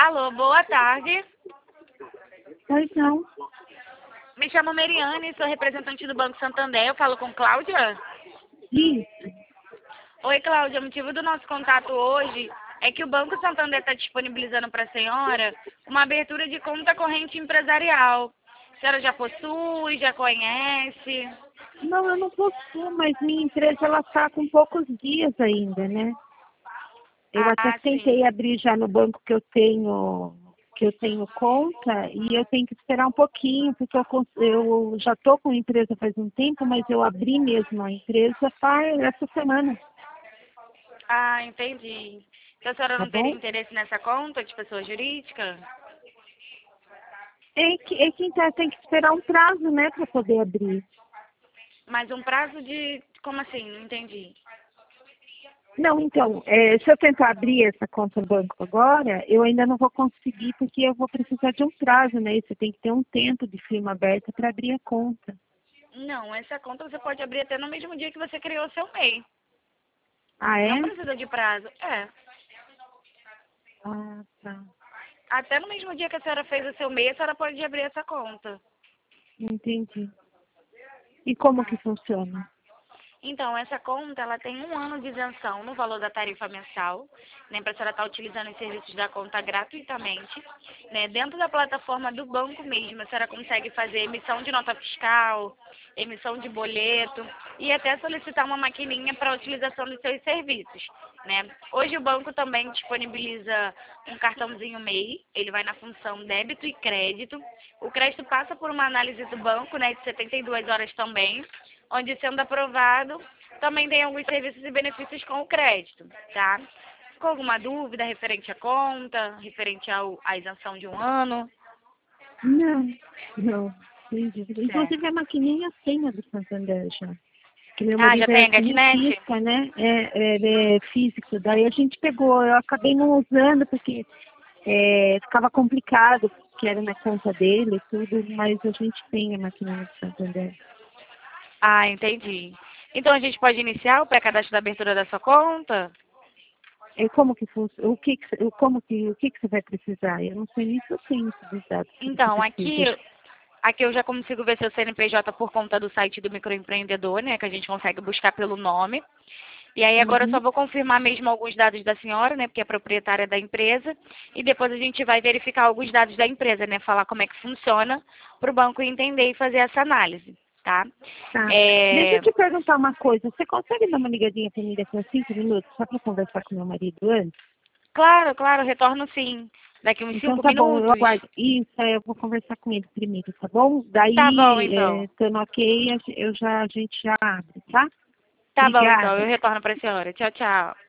Alô, boa tarde. Pois não. Me chamo Meriane, sou representante do Banco Santander. Eu falo com Cláudia? Isso. Oi, Cláudia. O motivo do nosso contato hoje é que o Banco Santander está disponibilizando para a senhora uma abertura de conta corrente empresarial. A senhora já possui, já conhece? Não, eu não possuo, mas minha empresa ela está com poucos dias ainda, né? Eu até Ah, tentei sim. abrir já no banco que eu tenho conta e eu tenho que esperar um pouquinho, porque eu já estou com a empresa faz um tempo, mas eu abri mesmo a empresa faz essa semana, Ah, entendi. Então a senhora tá não teria bom? interesse nessa conta de pessoa jurídica? É que então, tem que esperar um prazo, né, para poder abrir. Mas um prazo de... Como assim? Não entendi. Não, então, se eu tentar abrir essa conta no banco agora, eu ainda não vou conseguir, porque eu vou precisar de um prazo, né? Você tem que ter um tempo de firma aberta para abrir a conta. Não, essa conta você pode abrir até no mesmo dia que você criou o seu MEI. Ah, Não é? precisa de prazo. É. Ah, tá. Até no mesmo dia que a senhora fez o seu MEI, a senhora pode abrir essa conta. Entendi. E como que funciona? Então, essa conta, ela tem 1 ano de isenção no valor da tarifa mensal, né, para a senhora estar utilizando os serviços da conta gratuitamente, né, dentro da plataforma do banco mesmo, a senhora consegue fazer emissão de nota fiscal, emissão de boleto e até solicitar uma maquininha para a utilização dos seus serviços, né. Hoje o banco também disponibiliza um cartãozinho MEI, ele vai na função débito e crédito. O crédito passa por uma análise do banco, né, de 72 horas também, onde, sendo aprovado, também tem alguns serviços e benefícios com o crédito, tá? Ficou alguma dúvida referente à conta, referente à isenção de 1 ano? Não, não. Sem dúvida. Inclusive Certo. a maquininha tem a do Santander já. Que meu Ah, já marido é tem a gatinete? cientista, né? Ele é físico. Daí a gente pegou, eu acabei não usando porque ficava complicado, que era na conta dele e tudo, mas a gente tem a maquininha do Santander. Ah, entendi. Então a gente pode iniciar o pré-cadastro da abertura da sua conta? E como que funciona? O que que você vai precisar? Eu não sei nem se eu tenho esses dados que você Então, precisa. aqui eu já consigo ver seu CNPJ por conta do site do microempreendedor, né? Que a gente consegue buscar pelo nome. E aí agora eu só Uhum. vou confirmar mesmo alguns dados da senhora, né, porque é proprietária da empresa, e depois a gente vai verificar alguns dados da empresa, né, falar como é que funciona, para o banco entender e fazer essa análise, tá? Tá. Deixa eu É, te perguntar uma coisa. Você consegue dar uma ligadinha para mim daqui a 5 minutos, só para conversar com meu marido antes? claro, claro, retorno sim, daqui uns Então 5 tá bom, eu minutos. aguardo. Isso, eu vou conversar com ele primeiro, tá bom? Tá bom, Daí, então. estando ok, a gente já abre, tá? Tá bom, então, eu Obrigada. retorno para a senhora. Tchau, tchau.